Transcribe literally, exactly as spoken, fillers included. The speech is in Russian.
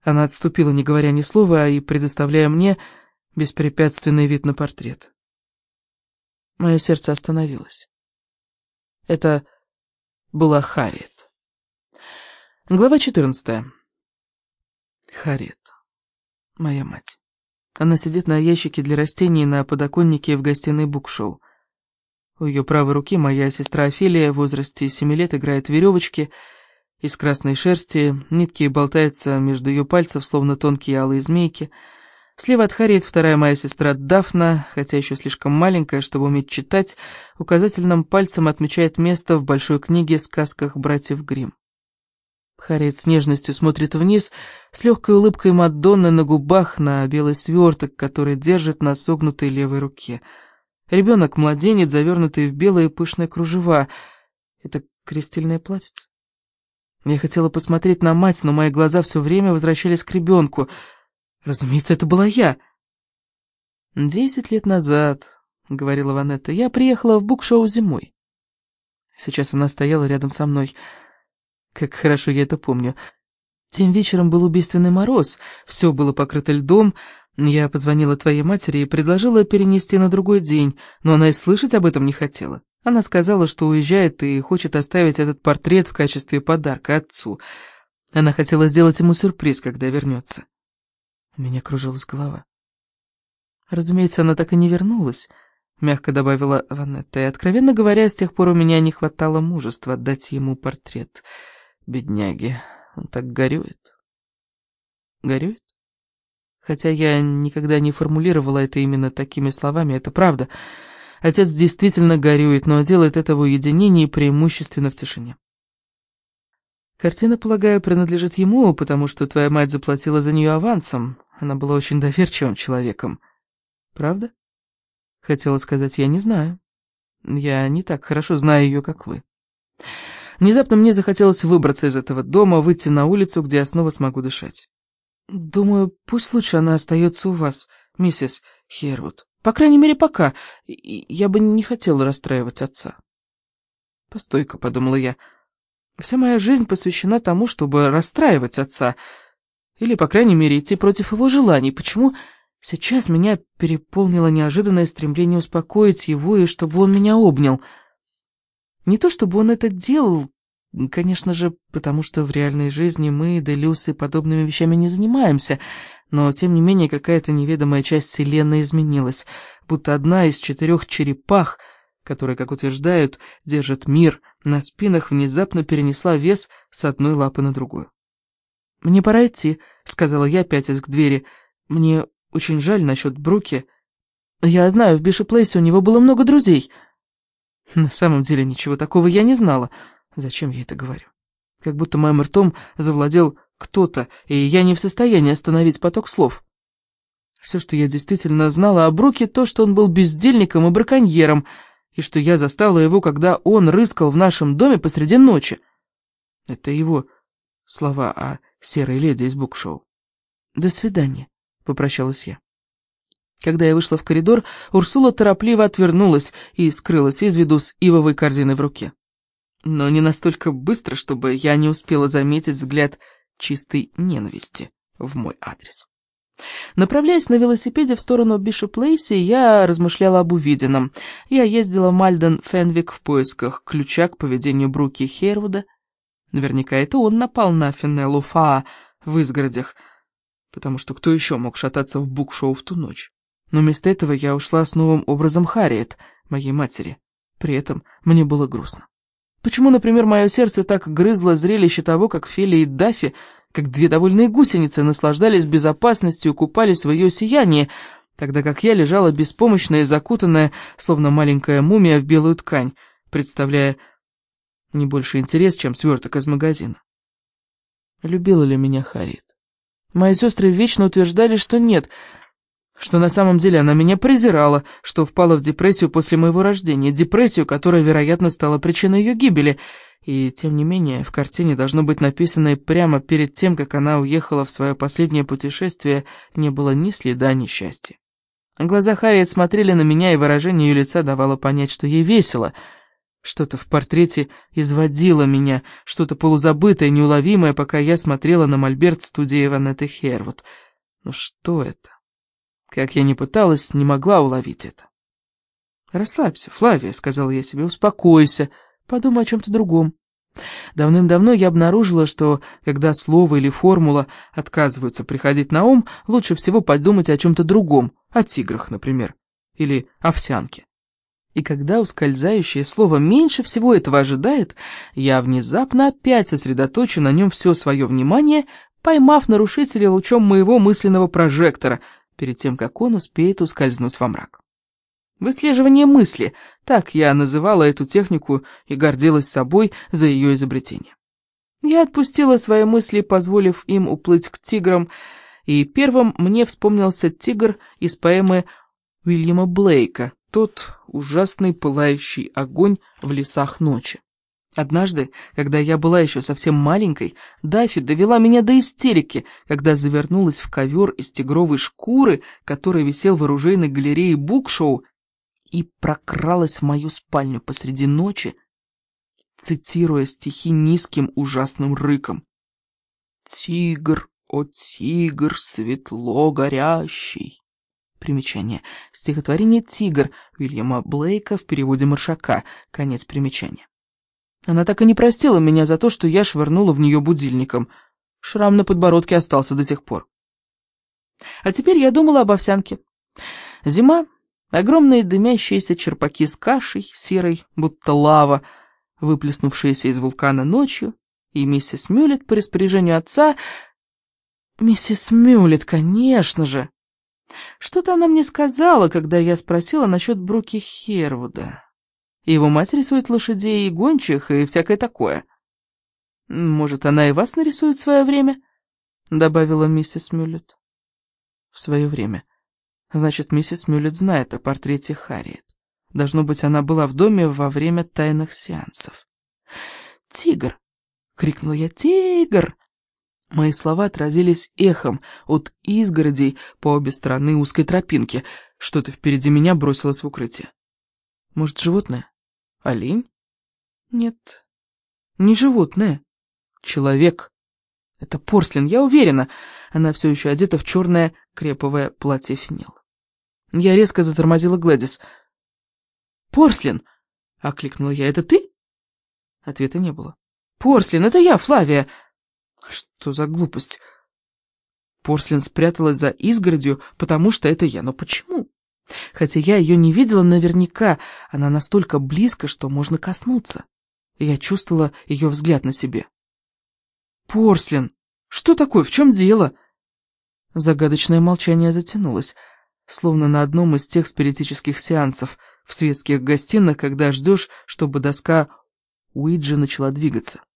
Она отступила, не говоря ни слова, и предоставляя мне беспрепятственный вид на портрет. Мое сердце остановилось. Это была Харриет. Глава четырнадцатая. Харриет. Моя мать. Она сидит на ящике для растений на подоконнике в гостиной букшоу. У ее правой руки моя сестра Офелия в возрасте семи лет играет в веревочки из красной шерсти, нитки болтаются между ее пальцев, словно тонкие алые змейки. Слева от Харриет вторая моя сестра Дафна, хотя еще слишком маленькая, чтобы уметь читать, указательным пальцем отмечает место в большой книге «Сказках братьев Гримм». Харриет с нежностью смотрит вниз, с легкой улыбкой Мадонны на губах, на белый сверток, который держит на согнутой левой руке. Ребенок-младенец, завернутый в белые пышные кружева. Это крестильное платьице. Я хотела посмотреть на мать, но мои глаза все время возвращались к ребенку. Разумеется, это была я. «Десять лет назад», — говорила Ванетта, — «я приехала в букшоу зимой». Сейчас она стояла рядом со мной. Как хорошо я это помню. Тем вечером был убийственный мороз, все было покрыто льдом. Я позвонила твоей матери и предложила перенести на другой день, но она и слышать об этом не хотела. Она сказала, что уезжает и хочет оставить этот портрет в качестве подарка отцу. Она хотела сделать ему сюрприз, когда вернется. У меня кружилась голова. Разумеется, она так и не вернулась, мягко добавила Ванетта, и, откровенно говоря, с тех пор у меня не хватало мужества отдать ему портрет. Бедняги, он так горюет. Горюет? Хотя я никогда не формулировала это именно такими словами, это правда. Отец действительно горюет, но делает это в уединении, преимущественно в тишине. Картина, полагаю, принадлежит ему, потому что твоя мать заплатила за нее авансом. Она была очень доверчивым человеком. Правда? Хотела сказать, я не знаю. Я не так хорошо знаю ее, как вы. Внезапно мне захотелось выбраться из этого дома, выйти на улицу, где я снова смогу дышать. Думаю, пусть лучше она остается у вас, миссис Хейрвуд. По крайней мере, пока. Я бы не хотела расстраивать отца. Постой-ка, подумала я. Вся моя жизнь посвящена тому, чтобы расстраивать отца. Или, по крайней мере, идти против его желаний. Почему сейчас меня переполнило неожиданное стремление успокоить его и чтобы он меня обнял? Не то чтобы он это делал, конечно же, потому что в реальной жизни мы, делюсы, подобными вещами не занимаемся, но, тем не менее, какая-то неведомая часть вселенной изменилась, будто одна из четырех черепах, которые, как утверждают, держат мир на спинах, внезапно перенесла вес с одной лапы на другую. «Мне пора идти», — сказала я, пятясь к двери. «Мне очень жаль насчет Бруки. Я знаю, в Бишоп-Плейсе у него было много друзей». На самом деле ничего такого я не знала. Зачем я это говорю? Как будто моим ртом завладел кто-то, и я не в состоянии остановить поток слов. Все, что я действительно знала о Бруке, то, что он был бездельником и браконьером, и что я застала его, когда он рыскал в нашем доме посреди ночи. Это его слова о серой леди из букшоу. «До свидания», — попрощалась я. Когда я вышла в коридор, Урсула торопливо отвернулась и скрылась из виду с ивовой корзиной в руке. Но не настолько быстро, чтобы я не успела заметить взгляд чистой ненависти в мой адрес. Направляясь на велосипеде в сторону Бишоп-Плейси, я размышляла об увиденном. Я ездила в Мальден-Фенвик в поисках ключа к поведению Бруки Хейрвуда. Наверняка это он напал на Фенеллу Фаа в изгородях, потому что кто еще мог шататься в букшоу в ту ночь? Но вместо этого я ушла с новым образом Харриет, моей матери. При этом мне было грустно. Почему, например, мое сердце так грызло зрелище того, как Фелия и Даффи, как две довольные гусеницы, наслаждались безопасностью и купались в ее сиянии, тогда как я лежала беспомощная и закутанная, словно маленькая мумия в белую ткань, представляя не больше интерес, чем сверток из магазина. Любила ли меня Харриет? Мои сестры вечно утверждали, что нет, что на самом деле она меня презирала, что впала в депрессию после моего рождения, депрессию, которая, вероятно, стала причиной ее гибели. И, тем не менее, в картине должно быть написано, и прямо перед тем, как она уехала в свое последнее путешествие, не было ни следа несчастья. Глаза Харриет смотрели на меня, и выражение ее лица давало понять, что ей весело. Что-то в портрете изводило меня, что-то полузабытое, неуловимое, пока я смотрела на мольберт студии Ванетты Хервуд. Но что это? Как я ни пыталась, не могла уловить это. «Расслабься, Флавия», — сказала я себе, — «успокойся, подумай о чем-то другом». Давным-давно я обнаружила, что когда слово или формула отказываются приходить на ум, лучше всего подумать о чем-то другом, о тиграх, например, или овсянке. И когда ускользающее слово меньше всего этого ожидает, я внезапно опять сосредоточу на нем все свое внимание, поймав нарушителя лучом моего мысленного прожектора, перед тем, как он успеет ускользнуть во мрак. Выслеживание мысли, так я называла эту технику и гордилась собой за ее изобретение. Я отпустила свои мысли, позволив им уплыть к тиграм, и первым мне вспомнился тигр из поэмы Уильяма Блейка, тот ужасный пылающий огонь в лесах ночи. Однажды, когда я была еще совсем маленькой, Даффи довела меня до истерики, когда завернулась в ковер из тигровой шкуры, который висел в оружейной галерее Букшоу, и прокралась в мою спальню посреди ночи, цитируя стихи низким ужасным рыком. «Тигр, о тигр, светло горящий». Примечание. Стихотворение «Тигр» Уильяма Блейка в переводе Маршака. Конец примечания. Она так и не простила меня за то, что я швырнула в нее будильником. Шрам на подбородке остался до сих пор. А теперь я думала об овсянке. Зима, огромные дымящиеся черпаки с кашей, серой, будто лава, выплеснувшиеся из вулкана ночью, и миссис Мюллет по распоряжению отца... Миссис Мюллет, конечно же! Что-то она мне сказала, когда я спросила насчет Бруки Хервуда. Его мать рисует лошадей и гончих, и всякое такое. Может, она и вас нарисует в свое время? Добавила миссис Мюллет. В свое время. Значит, миссис Мюллет знает о портрете Харриет. Должно быть, она была в доме во время тайных сеансов. «Тигр!» — крикнула я. «Тигр!» Мои слова отразились эхом от изгородей по обе стороны узкой тропинки. Что-то впереди меня бросилось в укрытие. Может, животное? Олень? Нет, не животное. Человек. Это Порслин, я уверена. Она все еще одета в черное креповое платье финел. Я резко затормозила Глэдис. «Порслин!» — окликнула я. «Это ты?» Ответа не было. «Порслин, это я, Флавия!» Что за глупость? Порслин спряталась за изгородью, потому что это я. Но почему? Хотя я ее не видела наверняка, она настолько близко, что можно коснуться. Я чувствовала ее взгляд на себе. «Порслин, что такое? В чем дело?» Загадочное молчание затянулось, словно на одном из тех спиритических сеансов в светских гостиных, когда ждешь, чтобы доска Уиджи начала двигаться.